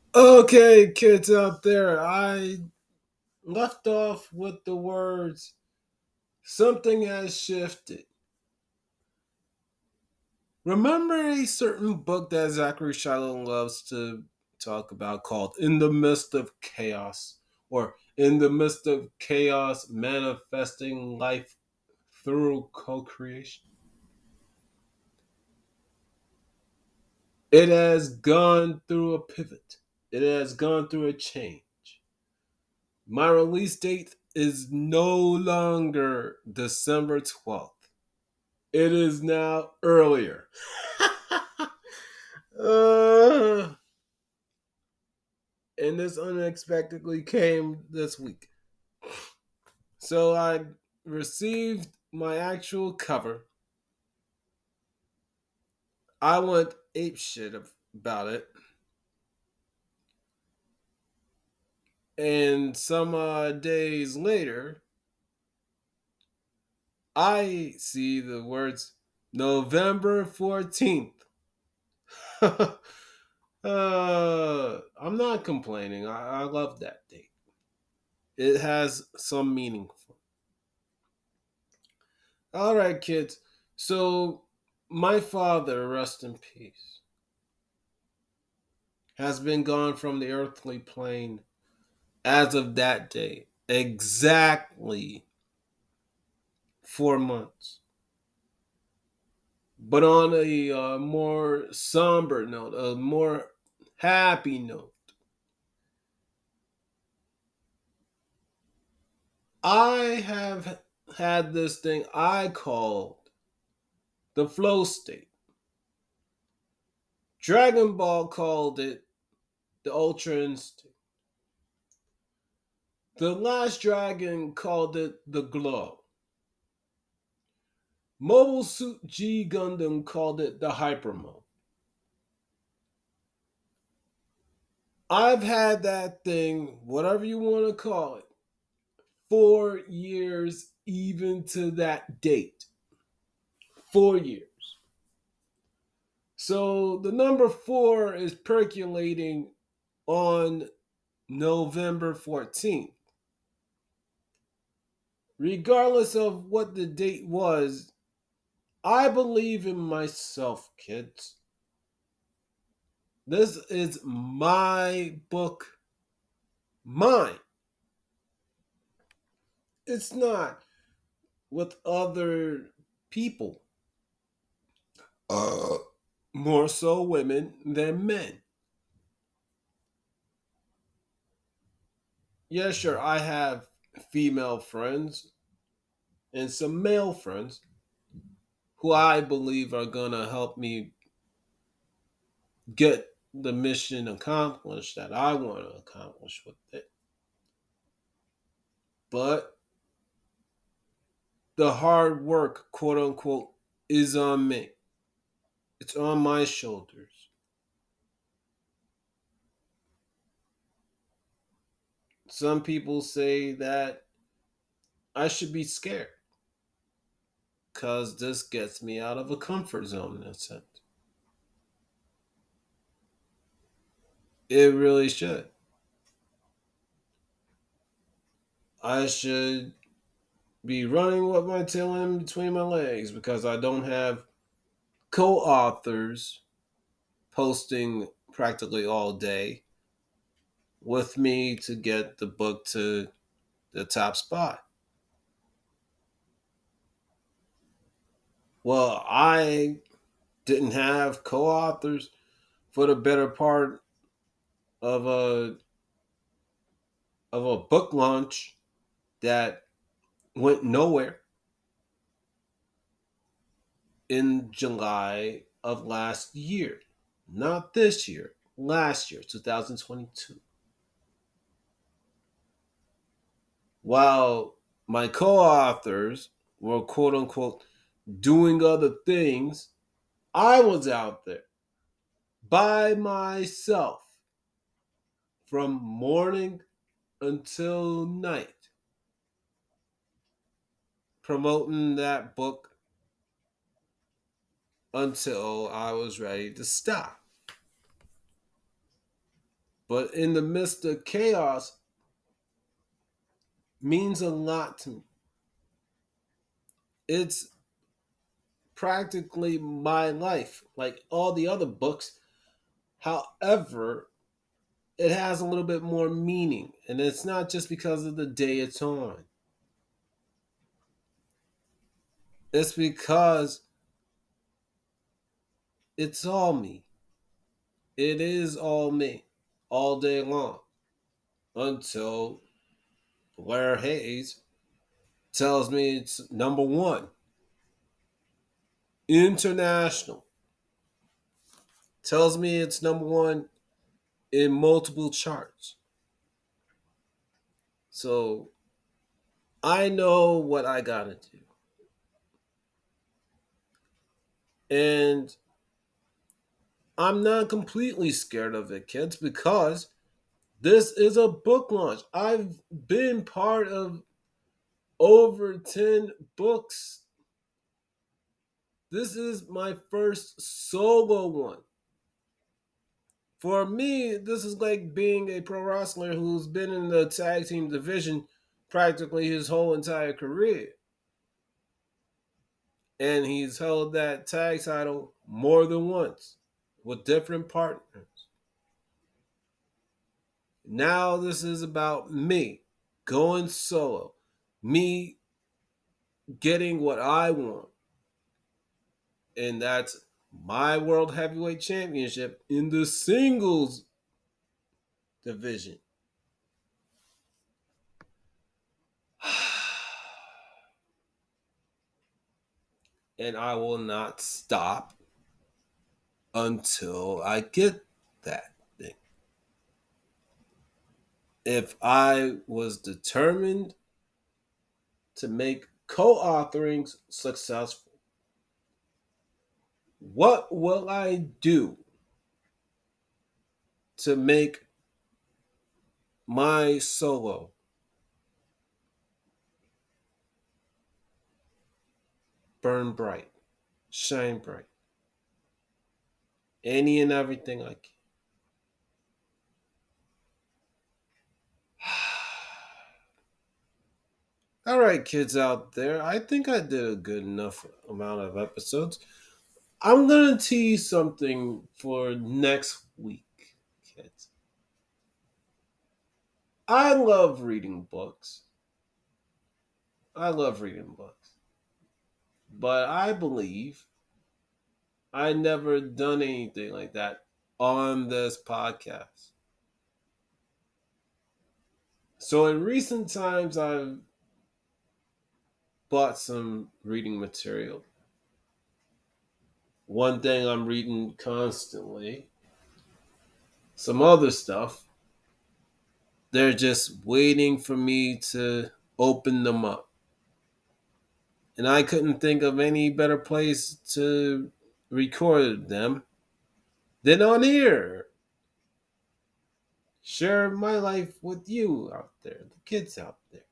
Okay, kids out there, I left off with the words something has shifted. Remember a certain book that Zachary Shiloh loves to talk about called In the Midst of Chaos, or In the Midst of Chaos Manifesting Life Through Co Creation? It has gone through a pivot, it has gone through a change. My release date is no longer December 12th. It is now earlier. uh, and this unexpectedly came this week. So I received my actual cover. I went ape shit about it. And some days later, I see the words November 14th. I'm not complaining. I love that date. It has some meaning. All right, kids. So, my father, rest in peace, has been gone from the earthly plane as of that day, exactly 4 months. But on a more somber note, a more happy note, I have had this thing I called the flow state. Dragon Ball called it the Ultra Instinct. The Last Dragon called it the Glow. Mobile Suit G Gundam called it the Hyper Mode. I've had that thing, whatever you want to call it, 4 years even to that date. 4 years. So the number four is percolating on November 14th. Regardless of what the date was, I believe in myself, kids. This is my book, mine. It's not with other people. Uh, More so women than men. Yeah, sure, I have female friends and some male friends who I believe are gonna help me get the mission accomplished that I want to accomplish with it. But the hard work, quote unquote, is on me. It's on my shoulders. Some people say that I should be scared because this gets me out of a comfort zone in a sense. It really should. I should be running with my tail in between my legs because I don't have co authors posting practically all day with me to get the book to the top spot. Well, I didn't have co authors for the better part of a book launch that went nowhere in July of last year. Not this year, last year, 2022. While my co authors were quote unquote doing other things, I was out there by myself from morning until night promoting that book until I was ready to stop. but in the midst of chaos means a lot to me. It's practically my life, like all the other books. However, it has a little bit more meaning, and it's not just because of the day it's on. It's because it's all me. It is all me, all day long, until Blair Hayes tells me it's number one international. Tells me it's number one in multiple charts. So I know what I gotta do. And I'm not completely scared of it, kids, because this is a book launch. I've been part of over 10 books. This is my first solo one. For me, this is like being a pro wrestler who's been in the tag team division practically his whole entire career. And he's held that tag title more than once with different partners. Now this is about me going solo, me getting what I want, and that's my World Heavyweight Championship in the singles division. And I will not stop until I get that thing. If I was determined to make co authoring successful, what will I do to make my solo burn bright, shine bright, any and everything I can? All right, kids out there, I think I did a good enough amount of episodes. I'm going to tease something for next week, kids. I love reading books. I love reading books. But I believe I never done anything like that on this podcast. So in recent times, I've bought some reading material. One thing I'm reading constantly, some other stuff, they're just waiting for me to open them up. And I couldn't think of any better place to record them than on here. Share my life with you out there, the kids out there.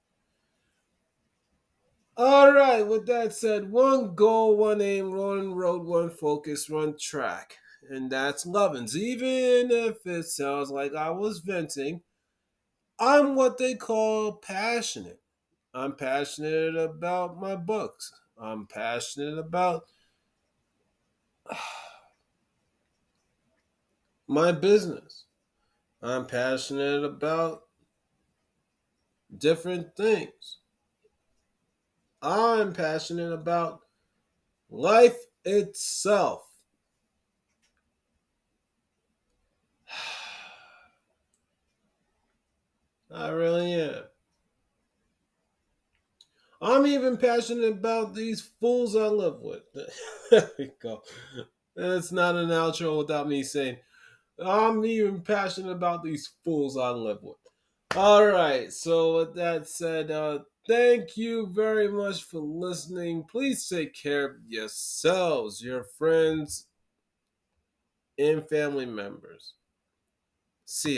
All right, with that said, one goal, one aim, one road, one focus, one track. And that's Lovins. Even if it sounds like I was venting, I'm what they call passionate. I'm passionate about my books. I'm passionate about my business. I'm passionate about different things. I'm passionate about life itself. I really am. I'm even passionate about these fools I live with. There we go. That's not an outro without me saying, I'm even passionate about these fools I live with. All right. So with that said, thank you very much for listening. Please take care of yourselves, your friends, and family members. See ya.